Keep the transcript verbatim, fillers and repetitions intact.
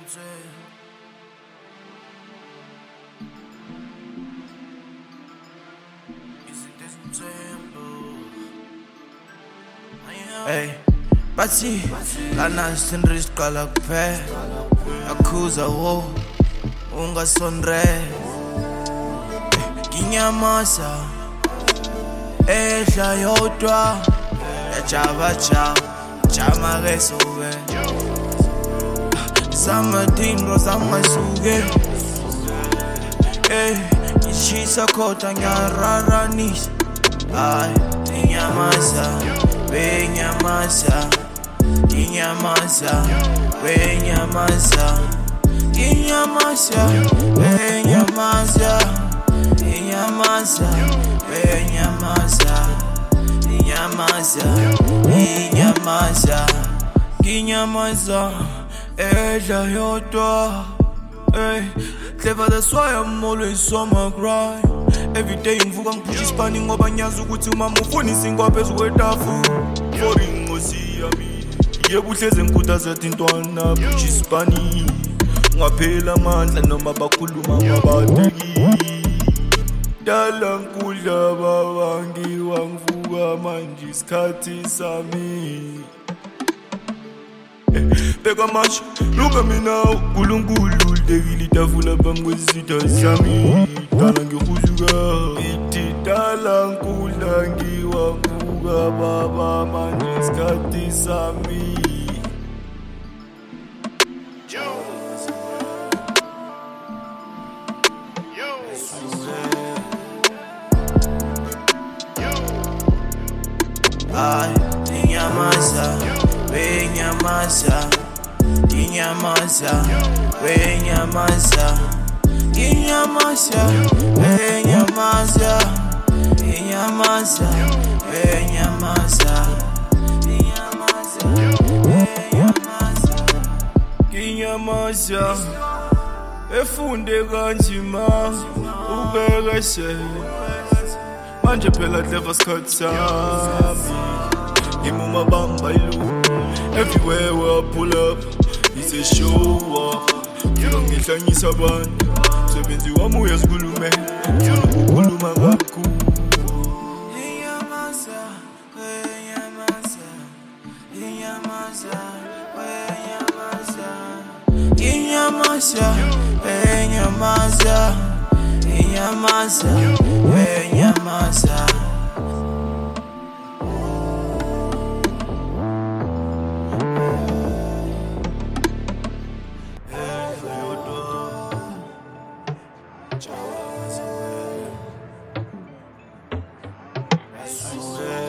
Hey, bathi lana sindri siqala kuphela akhuza wo ungasondre nginyamasa ehla yodwa yajaba jaba jama ke sobe samadingo samasuke eh ishisa khota ngiyararanisha ay nginyamasa Benyamasa, Ginyamasa, Benyamasa, Ginyamasa, Benyamasa, Ginyamasa, Benyamasa, Ginyamasa, Ginyamasa, Ginyamasa, Eja yodwa. Hey, clever, that's why I'm always on my grind. Every day ngivuka ngiphusha isipani ngoba ngiyazi ukuthi uma ufunisa ingwaphezu kwetafu for ingosi yami yebo uhleze ngikhuthaza intwana phusha isipani ngaphela amandla noma bakhuluma ngabateki dala nkudla babangi wangivuka manje isikhathi sami Beka macho, look at me now Kulungulu, dekili tafula pam kwezitha zami Dala ngihuzuka Iti dala nkula ngiwavuka Baba manje isikhathi sami Ay, Ginyamasa, Benyamasa, Ginyamasa, Benyamasa, Ginyamasa, Benyamasa, Ginyamasa, Benyamasa, Ginyamasa, Benyamasa, Ginyamasa, efunde kanjima, ubekeshe, manje phela clever skhathi sami. Imuma bamba ilu everywhere where I pull up it's a show off Kilo ngihlanyisa abantu Sebenzi wami uyazikhulume Ngifuna ukukhuluma kabukhulu Ginyamasa, Benyamasa Ginyamasa, Benyamasa Ginyamasa, Benyamasa Ginyamasa, Benyamasa I swear